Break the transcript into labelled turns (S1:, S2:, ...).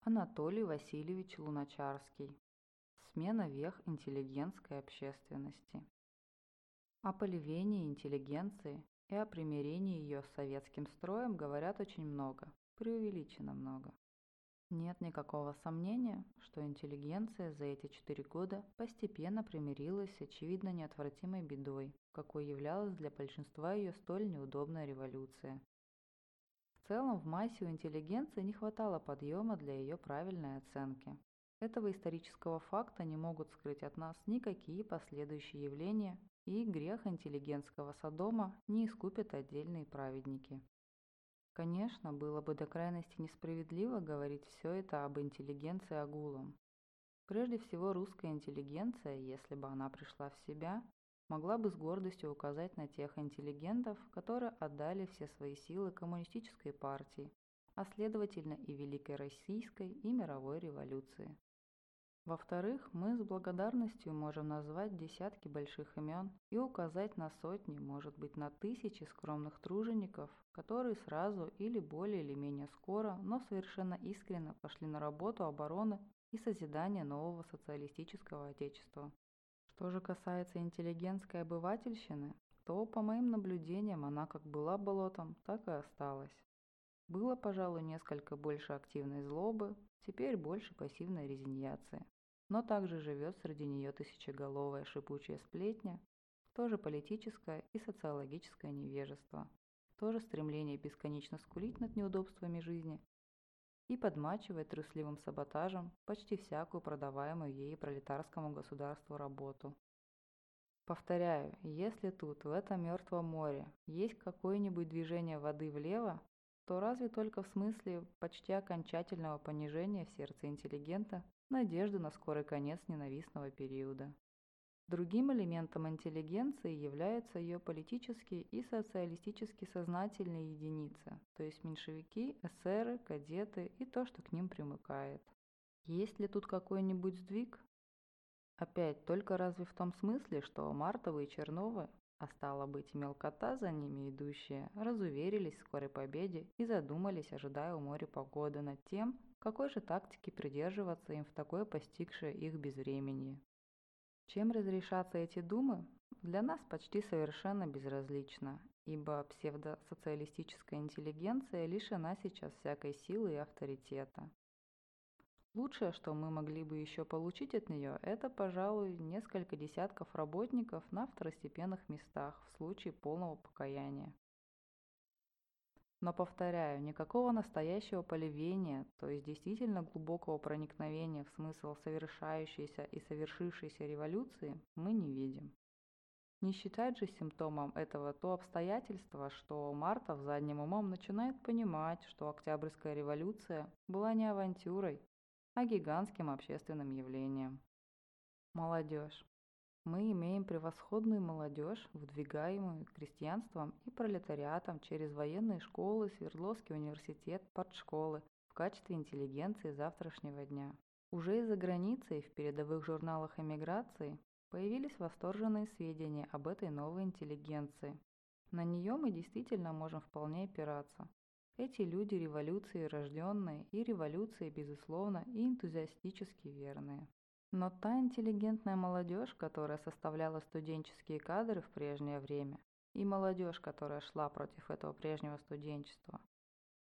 S1: Анатолий Васильевич Луначарский. Смена вех интеллигентской общественности. О поливении интеллигенции и о примирении ее с советским строем говорят очень много, преувеличенно много. Нет никакого сомнения, что интеллигенция за эти 4 года постепенно примирилась с очевидно неотвратимой бедой, какой являлась для большинства ее столь неудобная революция. В целом в массе у интеллигенции не хватало подъема для ее правильной оценки. Этого исторического факта не могут скрыть от нас никакие последующие явления, и грех интеллигентского Содома не искупят отдельные праведники. Конечно, было бы до крайности несправедливо говорить все это об интеллигенции огулом. Прежде всего, русская интеллигенция, если бы она пришла в себя, могла бы с гордостью указать на тех интеллигентов, которые отдали все свои силы коммунистической партии, а следовательно и Великой Российской и мировой революции. Во-вторых, мы с благодарностью можем назвать десятки больших имен и указать на сотни, может быть на тысячи скромных тружеников, которые сразу или более или менее скоро, но совершенно искренне пошли на работу обороны и созидания нового социалистического отечества. Что же касается интеллигентской обывательщины, то, по моим наблюдениям, она как была болотом, так и осталась. Было, пожалуй, несколько больше активной злобы, теперь больше пассивной резиньяции. Но также живет среди нее тысячеголовая шипучая сплетня, тоже политическое и социологическое невежество, тоже стремление бесконечно скулить над неудобствами жизни и подмачивать трусливым саботажем почти всякую продаваемую ей пролетарскому государству работу. Повторяю, если тут, в этом мертвом море, есть какое-нибудь движение воды влево, то разве только в смысле почти окончательного понижения в сердце интеллигента надежды на скорый конец ненавистного периода. Другим элементом интеллигенции являются ее политические и социалистически сознательные единицы, то есть меньшевики, эсеры, кадеты и то, что к ним примыкает. Есть ли тут какой-нибудь сдвиг? Опять только разве в том смысле, что Мартовы и Черновы, а стало быть и мелкота за ними идущая, разуверились в скорой победе и задумались, ожидая у моря погоды, над тем, какой же тактики придерживаться им в такое постигшее их безвременье. Чем разрешатся эти думы, для нас почти совершенно безразлично, ибо псевдосоциалистическая интеллигенция лишена сейчас всякой силы и авторитета. Лучшее, что мы могли бы еще получить от нее, это, пожалуй, несколько десятков работников на второстепенных местах в случае полного покаяния. Но, повторяю, никакого настоящего поливения, то есть действительно глубокого проникновения в смысл совершающейся и совершившейся революции, мы не видим. Не считать же симптомом этого то обстоятельство, что Мартов задним умом начинает понимать, что Октябрьская революция была не авантюрой, а гигантским общественным явлением. Молодежь. Мы имеем превосходную молодежь, выдвигаемую крестьянством и пролетариатом через военные школы, Свердловский университет, партшколы в качестве интеллигенции завтрашнего дня. Уже из-за границы в передовых журналах эмиграции появились восторженные сведения об этой новой интеллигенции. На нее мы действительно можем вполне опираться. Эти люди революции рожденные и революции, безусловно, и энтузиастически верные. Но та интеллигентная молодежь, которая составляла студенческие кадры в прежнее время, и молодежь, которая шла против этого прежнего студенчества,